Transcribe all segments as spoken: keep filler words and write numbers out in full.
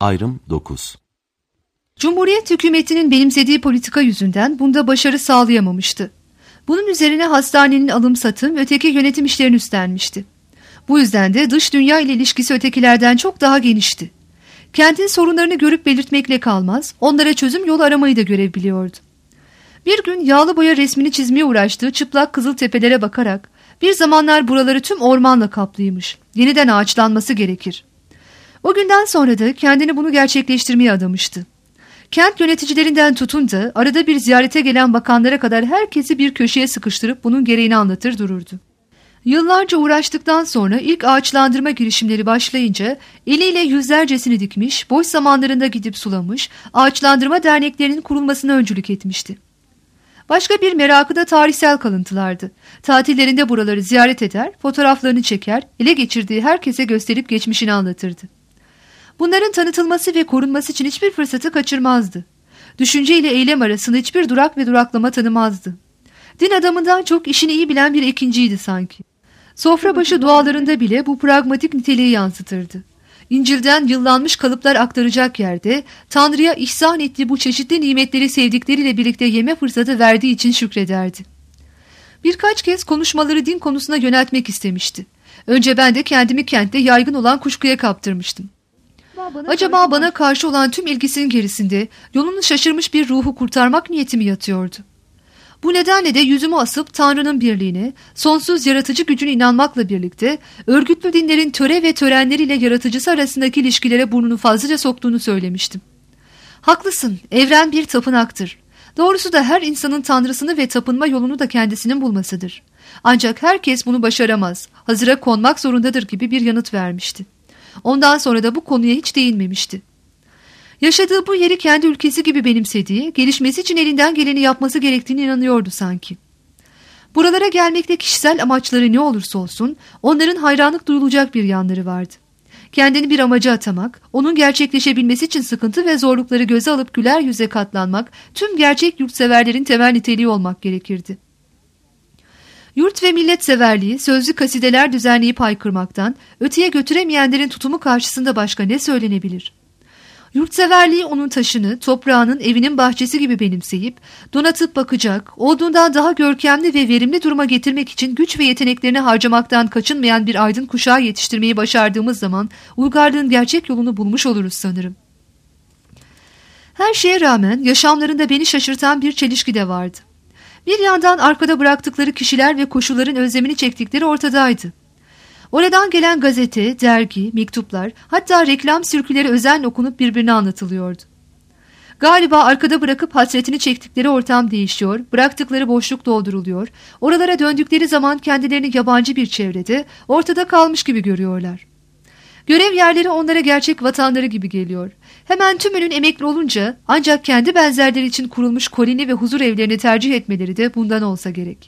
Ayrım dokuz. Cumhuriyet hükümetinin benimsediği politika yüzünden bunda başarı sağlayamamıştı. Bunun üzerine hastanenin alım satım, öteki yönetim işlerini üstlenmişti. Bu yüzden de dış dünya ile ilişkisi ötekilerden çok daha genişti. Kentin sorunlarını görüp belirtmekle kalmaz, onlara çözüm yolu aramayı da görev biliyordu. Bir gün yağlı boya resmini çizmeye uğraştığı çıplak kızıl tepelere bakarak, bir zamanlar buraları tüm ormanla kaplıymış, yeniden ağaçlanması gerekir. O günden sonra da kendini bunu gerçekleştirmeye adamıştı. Kent yöneticilerinden tutun da arada bir ziyarete gelen bakanlara kadar herkesi bir köşeye sıkıştırıp bunun gereğini anlatır dururdu. Yıllarca uğraştıktan sonra ilk ağaçlandırma girişimleri başlayınca eliyle yüzlercesini dikmiş, boş zamanlarında gidip sulamış, ağaçlandırma derneklerinin kurulmasına öncülük etmişti. Başka bir merakı da tarihsel kalıntılardı. Tatillerinde buraları ziyaret eder, fotoğraflarını çeker, ele geçirdiği herkese gösterip geçmişini anlatırdı. Bunların tanıtılması ve korunması için hiçbir fırsatı kaçırmazdı. Düşünce ile eylem arasında hiçbir durak ve duraklama tanımazdı. Din adamından çok işini iyi bilen bir ekinciydi sanki. Sofra başı dualarında bile bu pragmatik niteliği yansıtırdı. İncil'den yıllanmış kalıplar aktaracak yerde Tanrı'ya ihsan ettiği bu çeşitli nimetleri sevdikleriyle birlikte yeme fırsatı verdiği için şükrederdi. Birkaç kez konuşmaları din konusuna yöneltmek istemişti. Önce ben de kendimi kentte yaygın olan kuşkuya kaptırmıştım. Acaba bana karşı olan tüm ilgisinin gerisinde yolunu şaşırmış bir ruhu kurtarmak niyeti mi yatıyordu? Bu nedenle de yüzümü asıp Tanrı'nın birliğine, sonsuz yaratıcı gücüne inanmakla birlikte örgütlü dinlerin töre ve törenleriyle yaratıcısı arasındaki ilişkilere burnunu fazlaca soktuğunu söylemiştim. Haklısın, evren bir tapınaktır. Doğrusu da her insanın tanrısını ve tapınma yolunu da kendisinin bulmasıdır. Ancak herkes bunu başaramaz, hazıra konmak zorundadır gibi bir yanıt vermişti. Ondan sonra da bu konuya hiç değinmemişti. Yaşadığı bu yeri kendi ülkesi gibi benimsediği, gelişmesi için elinden geleni yapması gerektiğine inanıyordu sanki. Buralara gelmekte kişisel amaçları ne olursa olsun, onların hayranlık duyulacak bir yanları vardı. Kendini bir amaca atamak, onun gerçekleşebilmesi için sıkıntı ve zorlukları göze alıp güler yüze katlanmak, tüm gerçek yurtseverlerin temel niteliği olmak gerekirdi. Yurt ve milletseverliği, sözlü kasideler düzenleyip haykırmaktan, öteye götüremeyenlerin tutumu karşısında başka ne söylenebilir? Yurtseverliği onun taşını, toprağının, evinin bahçesi gibi benimseyip, donatıp bakacak, olduğundan daha görkemli ve verimli duruma getirmek için güç ve yeteneklerini harcamaktan kaçınmayan bir aydın kuşağı yetiştirmeyi başardığımız zaman, uygarlığın gerçek yolunu bulmuş oluruz sanırım. Her şeye rağmen yaşamlarında beni şaşırtan bir çelişki de vardı. Bir yandan arkada bıraktıkları kişiler ve koşulların özlemini çektikleri ortadaydı. Oradan gelen gazete, dergi, mektuplar, hatta reklam sirküleri özenle okunup birbirine anlatılıyordu. Galiba arkada bırakıp hasretini çektikleri ortam değişiyor, bıraktıkları boşluk dolduruluyor, oralara döndükleri zaman kendilerini yabancı bir çevrede, ortada kalmış gibi görüyorlar. Görev yerleri onlara gerçek vatanları gibi geliyor. Hemen tümünün emekli olunca ancak kendi benzerleri için kurulmuş koloni ve huzur evlerini tercih etmeleri de bundan olsa gerek.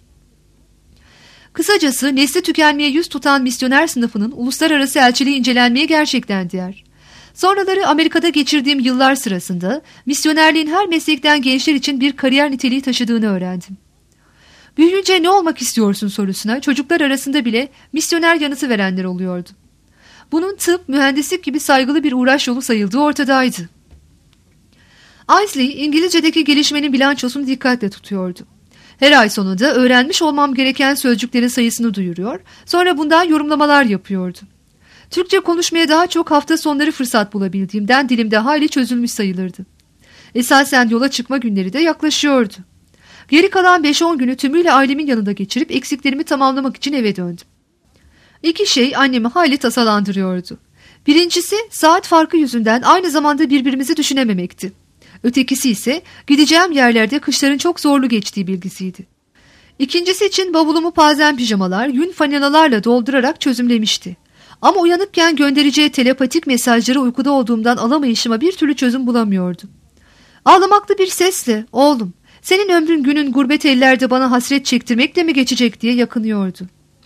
Kısacası nesli tükenmeye yüz tutan misyoner sınıfının uluslararası elçiliği incelenmeye gerçekten değer. Sonraları Amerika'da geçirdiğim yıllar sırasında misyonerliğin her meslekten gençler için bir kariyer niteliği taşıdığını öğrendim. Büyüyünce ne olmak istiyorsun sorusuna çocuklar arasında bile misyoner yanıtı verenler oluyordu. Bunun tıp, mühendislik gibi saygılı bir uğraş yolu sayıldığı ortadaydı. Isley, İngilizce'deki gelişmenin bilançosunu dikkatle tutuyordu. Her ay sonunda öğrenmiş olmam gereken sözcüklerin sayısını duyuruyor, sonra bundan yorumlamalar yapıyordu. Türkçe konuşmaya daha çok hafta sonları fırsat bulabildiğimden dilimde hali çözülmüş sayılırdı. Esasen yola çıkma günleri de yaklaşıyordu. Geri kalan beş on günü tümüyle ailemin yanında geçirip eksiklerimi tamamlamak için eve döndüm. İki şey annemi hayli tasalandırıyordu. Birincisi saat farkı yüzünden aynı zamanda birbirimizi düşünememekti. Ötekisi ise gideceğim yerlerde kışların çok zorlu geçtiği bilgisiydi. İkincisi için bavulumu pazen pijamalar, yün fanelalarla doldurarak çözümlemişti. Ama uyanıkken göndereceği telepatik mesajları uykuda olduğumdan alamayışıma bir türlü çözüm bulamıyordu. Ağlamaklı bir sesle, oğlum, senin ömrün günün gurbet ellerde bana hasret çektirmekle mi geçecek diye yakınıyordu.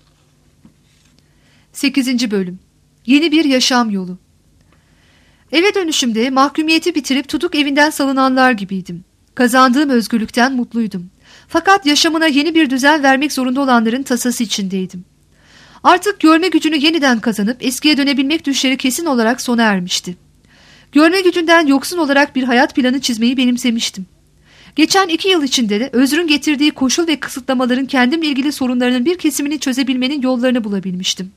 sekizinci Bölüm. Yeni bir yaşam yolu. Eve dönüşümde mahkumiyeti bitirip tutuk evinden salınanlar gibiydim. Kazandığım özgürlükten mutluydum. Fakat yaşamına yeni bir düzen vermek zorunda olanların tasası içindeydim. Artık görme gücünü yeniden kazanıp eskiye dönebilmek düşleri kesin olarak sona ermişti. Görme gücünden yoksun olarak bir hayat planı çizmeyi benimsemiştim. Geçen iki yıl içinde de özrün getirdiği koşul ve kısıtlamaların kendimle ilgili sorunlarının bir kesimini çözebilmenin yollarını bulabilmiştim.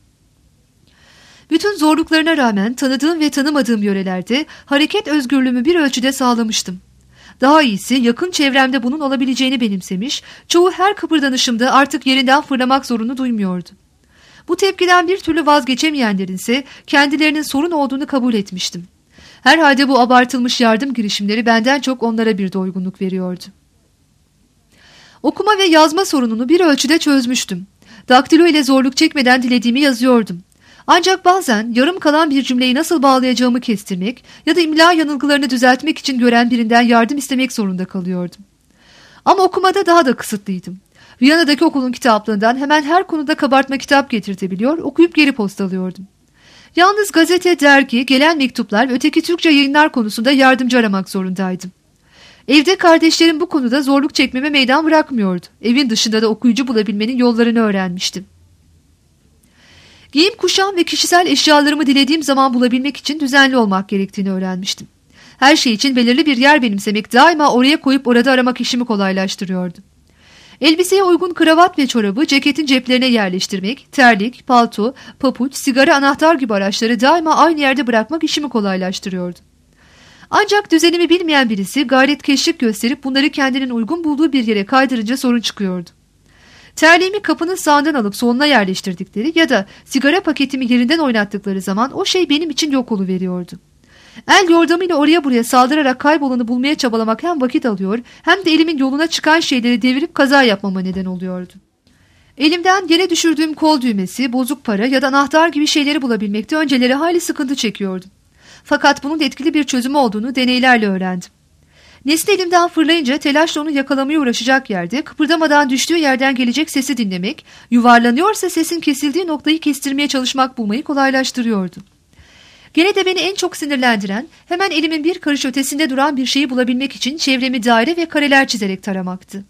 Bütün zorluklarına rağmen tanıdığım ve tanımadığım yörelerde hareket özgürlüğümü bir ölçüde sağlamıştım. Daha iyisi yakın çevremde bunun olabileceğini benimsemiş, çoğu her kıpırdanışımda artık yerinden fırlamak zorunu duymuyordu. Bu tepkiden bir türlü vazgeçemeyenlerin ise kendilerinin sorun olduğunu kabul etmiştim. Herhalde bu abartılmış yardım girişimleri benden çok onlara bir doygunluk veriyordu. Okuma ve yazma sorununu bir ölçüde çözmüştüm. Daktilo ile zorluk çekmeden dilediğimi yazıyordum. Ancak bazen yarım kalan bir cümleyi nasıl bağlayacağımı kestirmek ya da imla yanılgılarını düzeltmek için gören birinden yardım istemek zorunda kalıyordum. Ama okumada daha da kısıtlıydım. Viyana'daki okulun kitaplığından hemen her konuda kabartma kitap getirtebiliyor, okuyup geri postalıyordum. Yalnız gazete, dergi, gelen mektuplar ve öteki Türkçe yayınlar konusunda yardımcı aramak zorundaydım. Evde kardeşlerim bu konuda zorluk çekmeme meydan bırakmıyordu. Evin dışında da okuyucu bulabilmenin yollarını öğrenmiştim. Giyim kuşam ve kişisel eşyalarımı dilediğim zaman bulabilmek için düzenli olmak gerektiğini öğrenmiştim. Her şey için belirli bir yer benimsemek, daima oraya koyup orada aramak işimi kolaylaştırıyordu. Elbiseye uygun kravat ve çorabı ceketin ceplerine yerleştirmek, terlik, palto, papuç, sigara, anahtar gibi araçları daima aynı yerde bırakmak işimi kolaylaştırıyordu. Ancak düzenimi bilmeyen birisi gayretkeşlik gösterip bunları kendinin uygun bulduğu bir yere kaydırınca sorun çıkıyordu. Terliğimi kapının sağından alıp soluna yerleştirdikleri ya da sigara paketimi yerinden oynattıkları zaman o şey benim için yok oluveriyordu. El yordamıyla oraya buraya saldırarak kaybolanı bulmaya çabalamak hem vakit alıyor hem de elimin yoluna çıkan şeyleri devirip kaza yapmama neden oluyordu. Elimden yere düşürdüğüm kol düğmesi, bozuk para ya da anahtar gibi şeyleri bulabilmekte önceleri hayli sıkıntı çekiyordum. Fakat bunun etkili bir çözümü olduğunu deneylerle öğrendim. Nesne elimden fırlayınca telaşla onu yakalamaya uğraşacak yerde kıpırdamadan düştüğü yerden gelecek sesi dinlemek, yuvarlanıyorsa sesin kesildiği noktayı kestirmeye çalışmak bulmayı kolaylaştırıyordu. Gene de beni en çok sinirlendiren hemen elimin bir karış ötesinde duran bir şeyi bulabilmek için çevremi daire ve kareler çizerek taramaktı.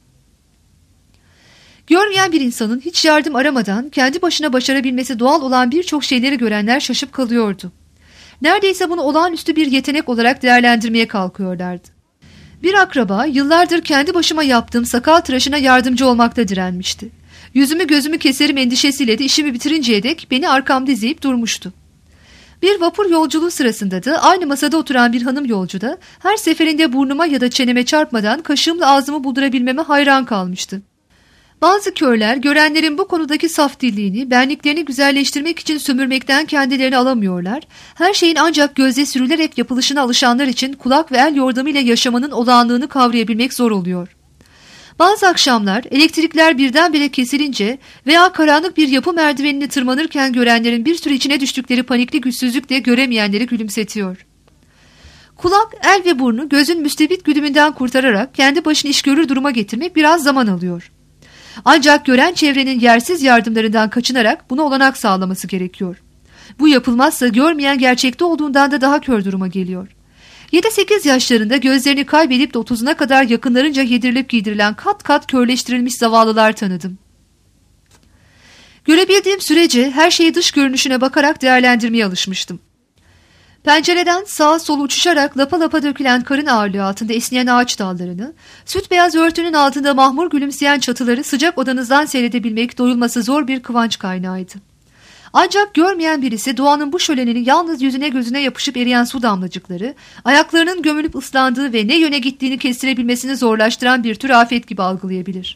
Görmeyen bir insanın hiç yardım aramadan kendi başına başarabilmesi doğal olan birçok şeyleri görenler şaşıp kalıyordu. Neredeyse bunu olağanüstü bir yetenek olarak değerlendirmeye kalkıyorlardı. Bir akraba yıllardır kendi başıma yaptığım sakal tıraşına yardımcı olmakta direnmişti. Yüzümü gözümü keserim endişesiyle de işimi bitirinceye dek beni arkamda izleyip durmuştu. Bir vapur yolculuğu sırasında da aynı masada oturan bir hanım yolcu da her seferinde burnuma ya da çeneme çarpmadan kaşığımla ağzımı buldurabilmeme hayran kalmıştı. Bazı körler görenlerin bu konudaki saf dilliğini, benliklerini güzelleştirmek için sömürmekten kendilerini alamıyorlar. Her şeyin ancak gözle sürülerek yapılışına alışanlar için kulak ve el yordamıyla yaşamanın olağanlığını kavrayabilmek zor oluyor. Bazı akşamlar elektrikler birdenbire kesilince veya karanlık bir yapı merdivenini tırmanırken görenlerin bir süre içine düştükleri panikli güçsüzlükle göremeyenleri gülümsetiyor. Kulak, el ve burnu gözün müstebit güdümünden kurtararak kendi başına iş görür duruma getirmek biraz zaman alıyor. Ancak gören çevrenin yersiz yardımlarından kaçınarak buna olanak sağlaması gerekiyor. Bu yapılmazsa görmeyen gerçekte olduğundan da daha kör duruma geliyor. yedi sekiz yaşlarında gözlerini kaybedip de otuzuna kadar yakınlarınca yedirilip giydirilen kat kat körleştirilmiş zavallılar tanıdım. Görebildiğim sürece her şeyi dış görünüşüne bakarak değerlendirmeye alışmıştım. Pencereden sağa sola uçuşarak lapa lapa dökülen karın ağırlığı altında esneyen ağaç dallarını, süt beyaz örtünün altında mahmur gülümseyen çatıları sıcak odanızdan seyredebilmek doyulması zor bir kıvanç kaynağıydı. Ancak görmeyen birisi doğanın bu şölenini yalnız yüzüne gözüne yapışıp eriyen su damlacıkları, ayaklarının gömülüp ıslandığı ve ne yöne gittiğini kestirebilmesini zorlaştıran bir tür afet gibi algılayabilir.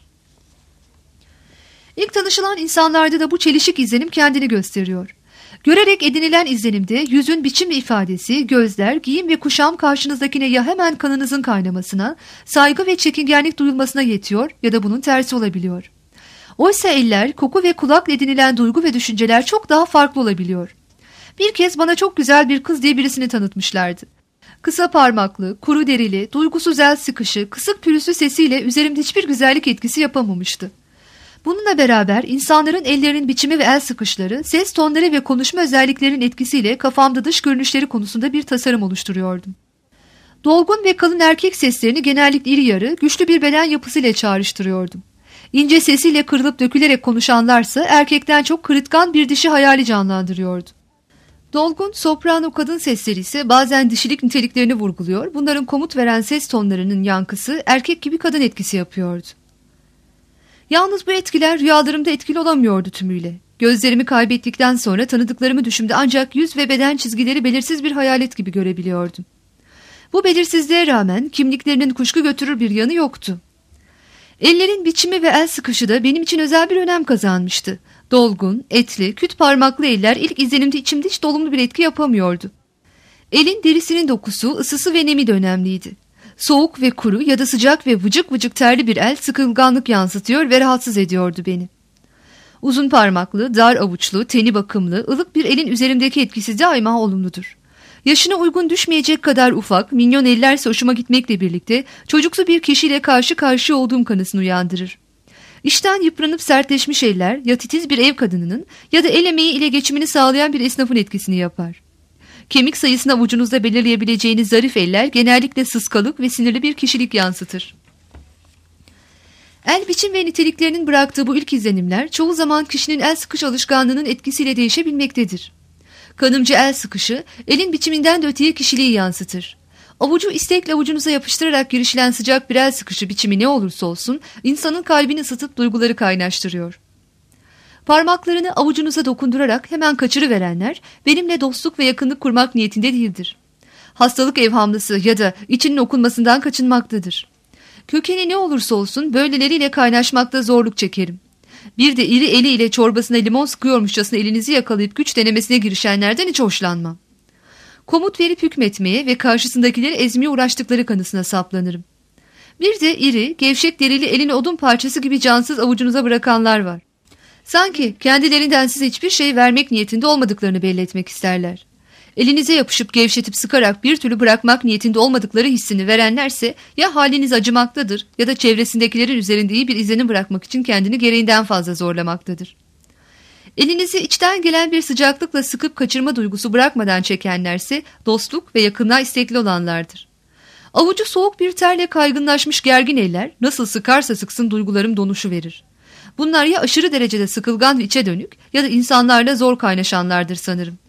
İlk tanışılan insanlarda da bu çelişik izlenim kendini gösteriyor. Görerek edinilen izlenimde yüzün biçim ve ifadesi, gözler, giyim ve kuşam karşınızdakine ya hemen kanınızın kaynamasına, saygı ve çekingenlik duyulmasına yetiyor ya da bunun tersi olabiliyor. Oysa eller, koku ve kulakla edinilen duygu ve düşünceler çok daha farklı olabiliyor. Bir kez bana çok güzel bir kız diye birisini tanıtmışlardı. Kısa parmaklı, kuru derili, duygusuz el sıkışı, kısık pürüzlü sesiyle üzerimde hiçbir güzellik etkisi yapamamıştı. Bununla beraber insanların ellerinin biçimi ve el sıkışları, ses tonları ve konuşma özelliklerinin etkisiyle kafamda dış görünüşleri konusunda bir tasarım oluşturuyordum. Dolgun ve kalın erkek seslerini genellikle iri yarı, güçlü bir beden yapısıyla çağrıştırıyordum. İnce sesiyle kırılıp dökülerek konuşanlarsa erkekten çok kırıtkan bir dişi hayali canlandırıyordu. Dolgun, soprano kadın sesleri ise bazen dişilik niteliklerini vurguluyor, bunların komut veren ses tonlarının yankısı erkek gibi kadın etkisi yapıyordu. Yalnız bu etkiler rüyalarımda etkili olamıyordu tümüyle. Gözlerimi kaybettikten sonra tanıdıklarımı düşümde ancak yüz ve beden çizgileri belirsiz bir hayalet gibi görebiliyordum. Bu belirsizliğe rağmen kimliklerinin kuşku götürür bir yanı yoktu. Ellerin biçimi ve el sıkışı da benim için özel bir önem kazanmıştı. Dolgun, etli, küt parmaklı eller ilk izlenimde içimde hiç dolumlu bir etki yapamıyordu. Elin derisinin dokusu, ısısı ve nemi de önemliydi. Soğuk ve kuru ya da sıcak ve vıcık vıcık terli bir el sıkılganlık yansıtıyor ve rahatsız ediyordu beni. Uzun parmaklı, dar avuçlu, teni bakımlı, ılık bir elin üzerimdeki etkisi daima olumludur. Yaşına uygun düşmeyecek kadar ufak, minyon ellerse hoşuma gitmekle birlikte çocuksu bir kişiyle karşı karşıya olduğum kanısını uyandırır. İşten yıpranıp sertleşmiş eller ya titiz bir ev kadınının ya da el emeği ile geçimini sağlayan bir esnafın etkisini yapar. Kemik sayısını avucunuzda belirleyebileceğiniz zarif eller genellikle sıskalık ve sinirli bir kişilik yansıtır. El biçim ve niteliklerinin bıraktığı bu ilk izlenimler çoğu zaman kişinin el sıkış alışkanlığının etkisiyle değişebilmektedir. Kanımcı el sıkışı elin biçiminden de öteye kişiliği yansıtır. Avucu istekle avucunuza yapıştırarak girişilen sıcak bir el sıkışı biçimi ne olursa olsun insanın kalbini ısıtıp duyguları kaynaştırıyor. Parmaklarını avucunuza dokundurarak hemen kaçırıverenler benimle dostluk ve yakınlık kurmak niyetinde değildir. Hastalık evhamlısı ya da içinin okunmasından kaçınmaktadır. Kökeni ne olursa olsun böyleleriyle kaynaşmakta zorluk çekerim. Bir de iri eli ile çorbasına limon sıkıyormuşçasına elinizi yakalayıp güç denemesine girişenlerden hiç hoşlanmam. Komut verip hükmetmeye ve karşısındakileri ezmeye uğraştıkları kanısına saplanırım. Bir de iri, gevşek derili elini odun parçası gibi cansız avucunuza bırakanlar var. Sanki kendilerinden size hiçbir şey vermek niyetinde olmadıklarını belli etmek isterler. Elinize yapışıp gevşetip sıkarak bir türlü bırakmak niyetinde olmadıkları hissini verenlerse ya haliniz acımaktadır ya da çevresindekilerin üzerinde iyi bir izlenim bırakmak için kendini gereğinden fazla zorlamaktadır. Elinizi içten gelen bir sıcaklıkla sıkıp kaçırma duygusu bırakmadan çekenlerse dostluk ve yakınlığa istekli olanlardır. Avucu soğuk bir terle kaygınlaşmış gergin eller nasıl sıkarsa sıksın duygularım donuşu verir. Bunlar ya aşırı derecede sıkılgan ve içe dönük ya da insanlarla zor kaynaşanlardır sanırım.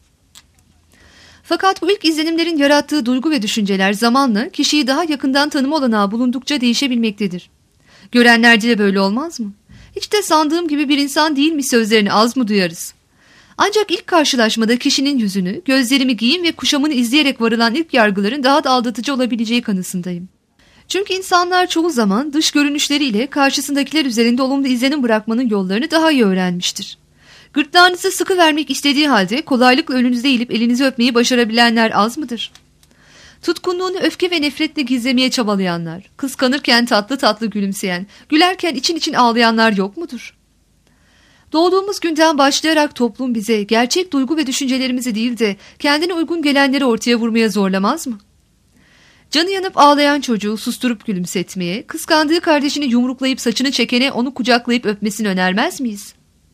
Fakat bu ilk izlenimlerin yarattığı duygu ve düşünceler zamanla kişiyi daha yakından tanıma olanağı bulundukça değişebilmektedir. Görenlerde de böyle olmaz mı? Hiç de sandığım gibi bir insan değil mi sözlerini az mı duyarız? Ancak ilk karşılaşmada kişinin yüzünü, gözlerimi giyim ve kuşamını izleyerek varılan ilk yargıların daha da aldatıcı olabileceği kanısındayım. Çünkü insanlar çoğu zaman dış görünüşleriyle karşısındakiler üzerinde olumlu izlenim bırakmanın yollarını daha iyi öğrenmiştir. Gırtlağınızı sıkı vermek istediği halde kolaylıkla önünüzde eğilip elinizi öpmeyi başarabilenler az mıdır? Tutkunluğunu öfke ve nefretle gizlemeye çabalayanlar, kıskanırken tatlı tatlı gülümseyen, gülerken için için ağlayanlar yok mudur? Doğduğumuz günden başlayarak toplum bize gerçek duygu ve düşüncelerimizi değil de kendine uygun gelenleri ortaya vurmaya zorlamaz mı? Canı yanıp ağlayan çocuğu susturup gülümsetmeye, kıskandığı kardeşini yumruklayıp saçını çekene onu kucaklayıp öpmesini önermez miyiz?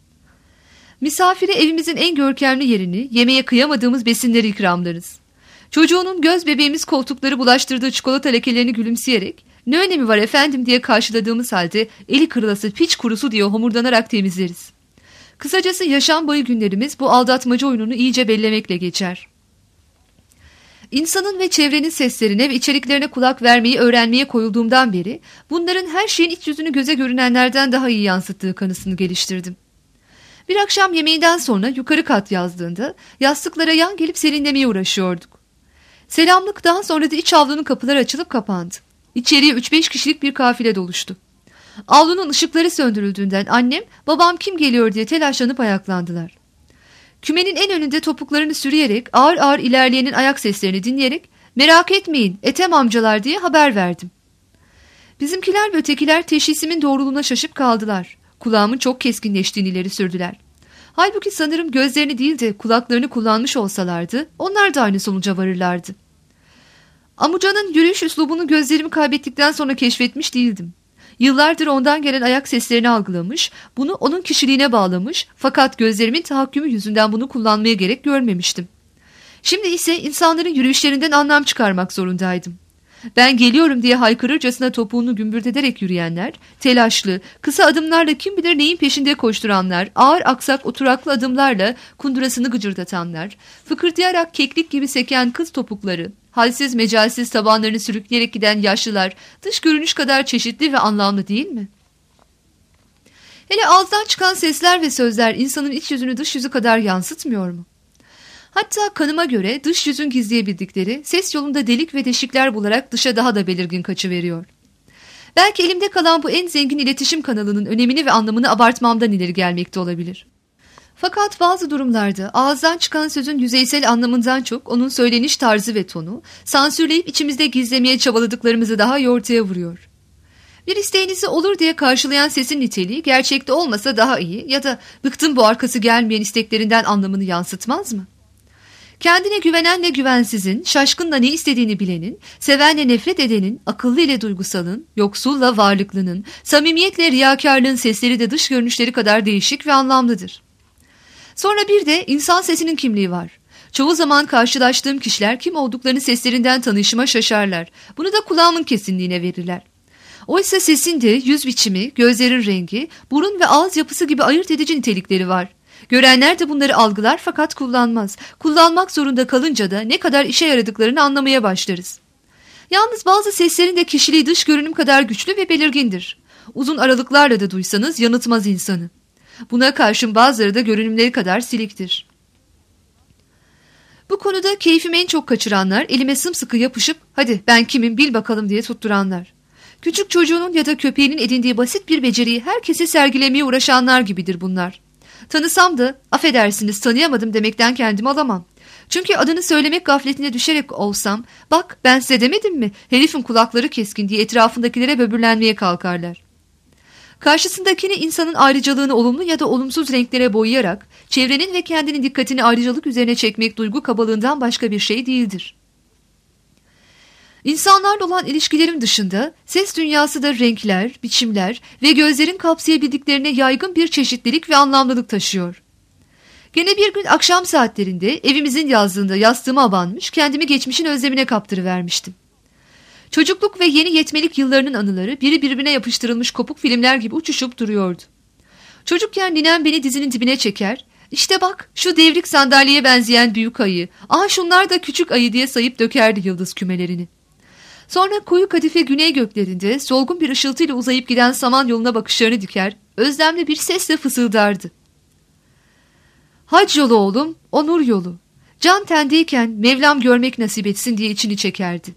Misafire evimizin en görkemli yerini, yemeğe kıyamadığımız besinleri ikramlarız. Çocuğunun göz bebeğimiz koltukları bulaştırdığı çikolata lekelerini gülümseyerek "Ne önemi var efendim?" diye karşıladığımız halde eli kırılası piç kurusu diye homurdanarak temizleriz. Kısacası yaşam boyu günlerimiz bu aldatmaca oyununu iyice bellemekle geçer. İnsanın ve çevrenin seslerine ve içeriklerine kulak vermeyi öğrenmeye koyulduğumdan beri bunların her şeyin iç yüzünü göze görünenlerden daha iyi yansıttığı kanısını geliştirdim. Bir akşam yemeğinden sonra yukarı kat yazdığında yastıklara yan gelip serinlemeye uğraşıyorduk. Selamlıktan sonra da iç avlunun kapıları açılıp kapandı. İçeriye üç beş kişilik bir kafile doluştu. Avlunun ışıkları söndürüldüğünden annem, babam kim geliyor diye telaşlanıp ayaklandılar. Kümenin en önünde topuklarını sürüyerek ağır ağır ilerleyenin ayak seslerini dinleyerek "Merak etmeyin, Ethem amcalar" diye haber verdim. Bizimkiler ve ötekiler teşhisimin doğruluğuna şaşıp kaldılar. Kulağımın çok keskinleştiğini ileri sürdüler. Halbuki sanırım gözlerini değil de kulaklarını kullanmış olsalardı onlar da aynı sonuca varırlardı. Amucanın yürüyüş üslubunu gözlerimi kaybettikten sonra keşfetmiş değildim. Yıllardır ondan gelen ayak seslerini algılamış, bunu onun kişiliğine bağlamış fakat gözlerimin tahakkümü yüzünden bunu kullanmaya gerek görmemiştim. Şimdi ise insanların yürüyüşlerinden anlam çıkarmak zorundaydım. Ben geliyorum diye haykırırcasına topuğunu gümbürtederek yürüyenler, telaşlı, kısa adımlarla kim bilir neyin peşinde koşturanlar, ağır aksak oturaklı adımlarla kundurasını gıcırdatanlar, fıkırdayarak keklik gibi seken kız topukları, halsiz mecalsiz tabanlarını sürükleyerek giden yaşlılar dış görünüş kadar çeşitli ve anlamlı değil mi? Hele ağızdan çıkan sesler ve sözler insanın iç yüzünü dış yüzü kadar yansıtmıyor mu? Hatta kanıma göre dış yüzün gizleyebildikleri ses yolunda delik ve deşikler bularak dışa daha da belirgin kaçıveriyor. Belki elimde kalan bu en zengin iletişim kanalının önemini ve anlamını abartmamdan ileri gelmekte olabilir. Fakat bazı durumlarda ağızdan çıkan sözün yüzeysel anlamından çok onun söyleniş tarzı ve tonu, sansürleyip içimizde gizlemeye çabaladıklarımızı daha iyi ortaya vuruyor. Bir isteğinizi olur diye karşılayan sesin niteliği gerçekte olmasa daha iyi ya da bıktım bu arkası gelmeyen isteklerinden anlamını yansıtmaz mı? Kendine güvenenle güvensizin, şaşkınla ne istediğini bilenin, sevenle nefret edenin, akıllı ile duygusalın, yoksulla varlıklının, samimiyetle riyakarlığın sesleri de dış görünüşleri kadar değişik ve anlamlıdır. Sonra bir de insan sesinin kimliği var. Çoğu zaman karşılaştığım kişiler kim olduklarını seslerinden tanışıma şaşarlar. Bunu da kulağımın kesinliğine verirler. Oysa sesin de yüz biçimi, gözlerin rengi, burun ve ağız yapısı gibi ayırt edici nitelikleri var. Görenler de bunları algılar fakat kullanmaz. Kullanmak zorunda kalınca da ne kadar işe yaradıklarını anlamaya başlarız. Yalnız bazı seslerin de kişiliği dış görünüm kadar güçlü ve belirgindir. Uzun aralıklarla da duysanız yanıltmaz insanı. Buna karşın bazıları da görünümleri kadar siliktir. Bu konuda keyfimi en çok kaçıranlar, elime sımsıkı yapışıp hadi ben kimim bil bakalım diye tutturanlar. Küçük çocuğunun ya da köpeğinin edindiği basit bir beceriyi herkese sergilemeye uğraşanlar gibidir bunlar. Tanısam da affedersiniz tanıyamadım demekten kendimi alamam. Çünkü adını söylemek gafletine düşerek olsam bak ben size demedim mi herifin kulakları keskin diye etrafındakilere böbürlenmeye kalkarlar. Karşısındakini insanın ayrıcalığını olumlu ya da olumsuz renklere boyayarak çevrenin ve kendinin dikkatini ayrıcalık üzerine çekmek duygu kabalığından başka bir şey değildir. İnsanlarla olan ilişkilerin dışında ses dünyası da renkler, biçimler ve gözlerin kapsayabildiklerine yaygın bir çeşitlilik ve anlamlılık taşıyor. Gene bir gün akşam saatlerinde evimizin yazlığında yastığıma abanmış kendimi geçmişin özlemine kaptırıvermiştim. Çocukluk ve yeni yetmelik yıllarının anıları biri birbirine yapıştırılmış kopuk filmler gibi uçuşup duruyordu. Çocukken ninem beni dizinin dibine çeker, işte bak şu devrik sandalyeye benzeyen büyük ayı, aha şunlar da küçük ayı diye sayıp dökerdi yıldız kümelerini. Sonra koyu kadife güney göklerinde solgun bir ışıltıyla uzayıp giden saman yoluna bakışlarını diker, özlemli bir sesle fısıldardı. Hac yolu oğlum, onur yolu. Can tendeyken Mevlam görmek nasip etsin diye içini çekerdi.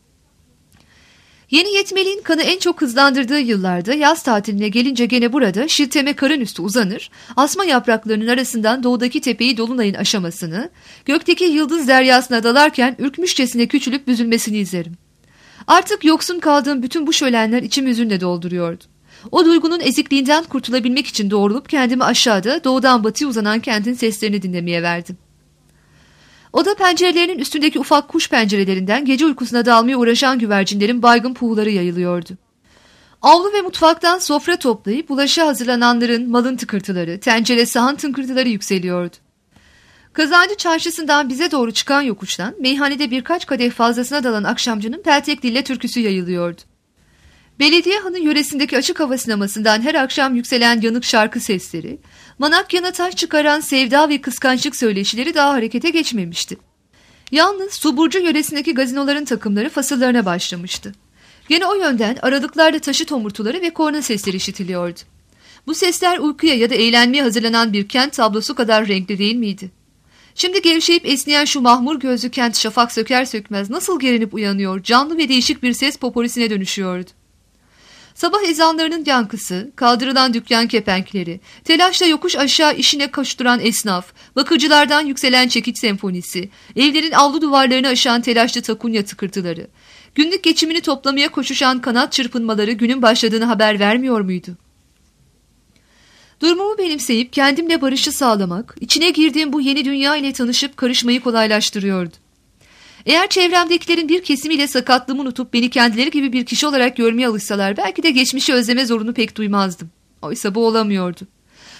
Yeni yetmeliğin kanı en çok hızlandırdığı yıllarda yaz tatiline gelince gene burada şilteme karın üstü uzanır, asma yapraklarının arasından doğudaki tepeyi dolunayın aşamasını, gökteki yıldız deryasına dalarken ürkmüşçesine küçülüp büzülmesini izlerim. Artık yoksun kaldığım bütün bu şölenler içim hüzünle dolduruyordu. O duygunun ezikliğinden kurtulabilmek için doğrulup kendimi aşağıda doğudan batıya uzanan kentin seslerini dinlemeye verdim. Oda pencerelerinin üstündeki ufak kuş pencerelerinden gece uykusuna dalmaya uğraşan güvercinlerin baygın puhuları yayılıyordu. Avlu ve mutfaktan sofra toplayıp bulaşığa hazırlananların malın tıkırtıları, tencere sahan tınkırtıları yükseliyordu. Kazancı çarşısından bize doğru çıkan yokuştan meyhanede birkaç kadeh fazlasına dalan akşamcının peltek dille türküsü yayılıyordu. Belediye Hanı yöresindeki açık hava sinemasından her akşam yükselen yanık şarkı sesleri, Manakya'na taş çıkaran sevda ve kıskançlık söyleşileri daha harekete geçmemişti. Yalnız Suburcu yöresindeki gazinoların takımları fasıllarına başlamıştı. Gene o yönden aralıklarla taşı tomurtuları ve korna sesleri işitiliyordu. Bu sesler uykuya ya da eğlenmeye hazırlanan bir kent tablosu kadar renkli değil miydi? Şimdi gevşeyip esneyen şu mahmur gözlü kent şafak söker sökmez nasıl gerilip uyanıyor, canlı ve değişik bir ses poporisine dönüşüyordu. Sabah ezanlarının yankısı, kaldırılan dükkan kepenkleri, telaşla yokuş aşağı işine koşturan esnaf, bakıcılardan yükselen çekiç senfonisi, evlerin avlu duvarlarını aşan telaşlı takunya tıkırtıları, günlük geçimini toplamaya koşuşan kanat çırpınmaları günün başladığını haber vermiyor muydu? Durumumu benimseyip kendimle barışı sağlamak, içine girdiğim bu yeni dünya ile tanışıp karışmayı kolaylaştırıyordu. Eğer çevremdekilerin bir kesimiyle sakatlığımı unutup beni kendileri gibi bir kişi olarak görmeye alışsalar belki de geçmişi özleme zorunu pek duymazdım. Oysa bu olamıyordu.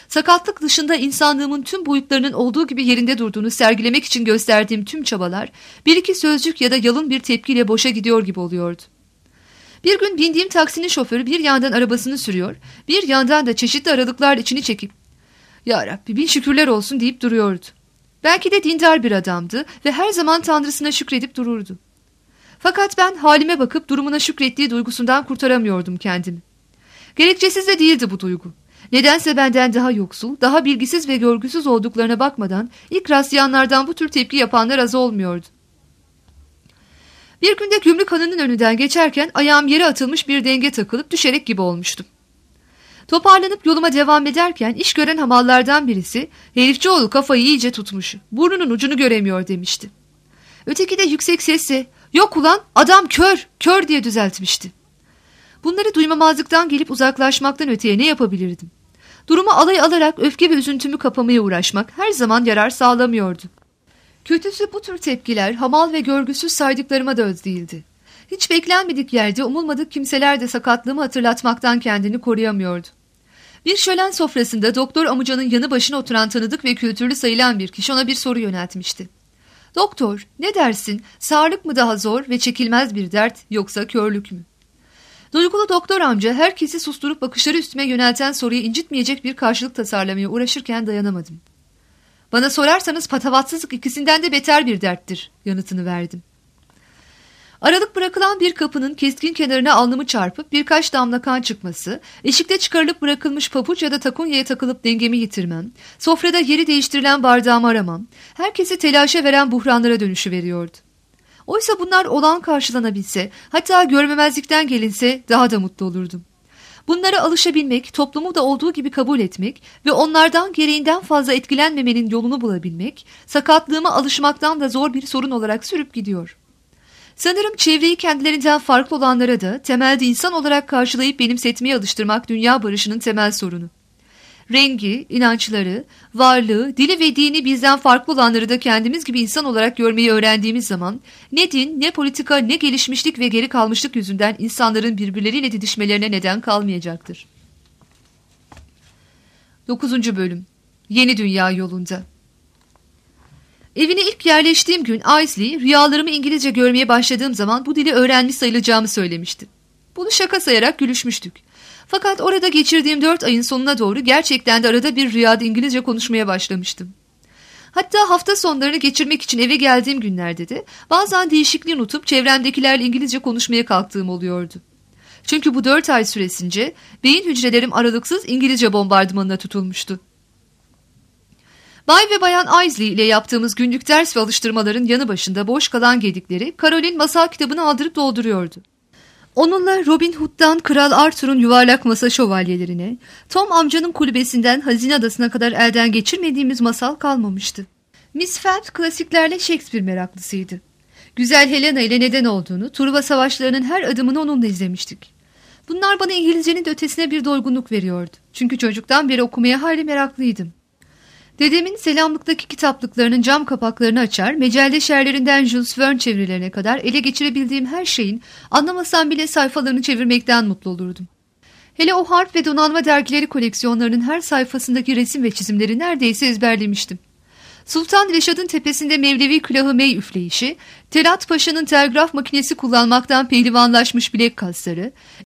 sakatlık dışında insanlığımın tüm boyutlarının olduğu gibi yerinde durduğunu sergilemek için gösterdiğim tüm çabalar bir iki sözcük ya da yalın bir tepkiyle boşa gidiyor gibi oluyordu. Bir gün bindiğim taksinin şoförü bir yandan arabasını sürüyor, bir yandan da çeşitli aralıklarla içini çekip "Ya Rabbi bin şükürler olsun" deyip duruyordu. Belki de dindar bir adamdı ve her zaman Tanrısına şükredip dururdu. Fakat ben halime bakıp durumuna şükrettiği duygusundan kurtaramıyordum kendimi. Gerekçesiz de değildi bu duygu. Nedense benden daha yoksul, daha bilgisiz ve görgüsüz olduklarına bakmadan ilk rastlayanlardan bu tür tepki yapanlar az olmuyordu. Bir günde gümrük hanının önünden geçerken ayağım yere atılmış bir denge takılıp düşerek gibi olmuştum. Toparlanıp yoluma devam ederken iş gören hamallardan birisi "Herifçioğlu kafayı iyice tutmuş, burnunun ucunu göremiyor" demişti. Öteki de yüksek sesle "Yok ulan adam kör, kör" diye düzeltmişti. Bunları duymamazlıktan gelip uzaklaşmaktan öteye ne yapabilirdim? Durumu alay alarak öfke ve üzüntümü kapamaya uğraşmak her zaman yarar sağlamıyordu. Kötüsü bu tür tepkiler hamal ve görgüsüz saydıklarıma da öz değildi. Hiç beklenmedik yerde umulmadık kimseler de sakatlığımı hatırlatmaktan kendini koruyamıyordu. Bir şölen sofrasında doktor amcanın yanı başına oturan tanıdık ve kültürlü sayılan bir kişi ona bir soru yöneltmişti. "Doktor, ne dersin? Sağırlık mı daha zor ve çekilmez bir dert, yoksa körlük mü?" Duygulu doktor amca herkesi susturup bakışları üstüme yönelten soruyu incitmeyecek bir karşılık tasarlamaya uğraşırken dayanamadım. "Bana sorarsanız patavatsızlık ikisinden de beter bir derttir" yanıtını verdim. Aralık bırakılan bir kapının keskin kenarına alnımı çarpıp birkaç damla kan çıkması, eşikte çıkarılıp bırakılmış papuç ya da takunyaya takılıp dengemi yitirmem, sofrada yeri değiştirilen bardağımı aramam, herkesi telaşa veren buhranlara dönüşüveriyordu. Oysa bunlar olağan karşılanabilse, hatta görmemezlikten gelinse daha da mutlu olurdum. Bunlara alışabilmek, toplumu da olduğu gibi kabul etmek ve onlardan gereğinden fazla etkilenmemenin yolunu bulabilmek, sakatlığıma alışmaktan da zor bir sorun olarak sürüp gidiyor. Sanırım çevreyi kendilerinden farklı olanlara da temelde insan olarak karşılayıp benimsetmeye alıştırmak dünya barışının temel sorunu. Rengi, inançları, varlığı, dili ve dini bizden farklı olanları da kendimiz gibi insan olarak görmeyi öğrendiğimiz zaman ne din, ne politika, ne gelişmişlik ve geri kalmışlık yüzünden insanların birbirleriyle didişmelerine neden kalmayacaktır. dokuzuncu Bölüm Yeni Dünya Yolunda. Evine ilk yerleştiğim gün Aisley, rüyalarımı İngilizce görmeye başladığım zaman bu dili öğrenmiş sayılacağımı söylemişti. Bunu şaka sayarak gülüşmüştük. Fakat orada geçirdiğim dört ayın sonuna doğru gerçekten de arada bir rüyada İngilizce konuşmaya başlamıştım. Hatta hafta sonlarını geçirmek için eve geldiğim günlerde de bazen değişikliği unutup çevremdekilerle İngilizce konuşmaya kalktığım oluyordu. Çünkü bu dört ay süresince beyin hücrelerim aralıksız İngilizce bombardımanına tutulmuştu. Bay ve Bayan Aisley ile yaptığımız günlük ders ve alıştırmaların yanı başında boş kalan gedikleri Caroline masal kitabını aldırıp dolduruyordu. Onunla Robin Hood'dan Kral Arthur'un yuvarlak masa şövalyelerine, Tom amcanın kulübesinden Hazine Adası'na kadar elden geçirmediğimiz masal kalmamıştı. Miss Phelps klasiklerle Shakespeare meraklısıydı. Güzel Helena ile neden olduğunu, Truva savaşlarının her adımını onunla izlemiştik. Bunlar bana İngilizcenin de ötesine bir doygunluk veriyordu. Çünkü çocuktan beri okumaya hayli meraklıydım. Dedemin selamlıktaki kitaplıklarının cam kapaklarını açar, mecelle şerlerinden Jules Verne çevirilerine kadar ele geçirebildiğim her şeyin anlamasam bile sayfalarını çevirmekten mutlu olurdum. Hele o harp ve donanma dergileri koleksiyonlarının her sayfasındaki resim ve çizimleri neredeyse ezberlemiştim. Sultan Reşad'ın tepesinde Mevlevi külahı mey üfleyişi, Telat Paşa'nın telgraf makinesi kullanmaktan pehlivanlaşmış bilek kasları,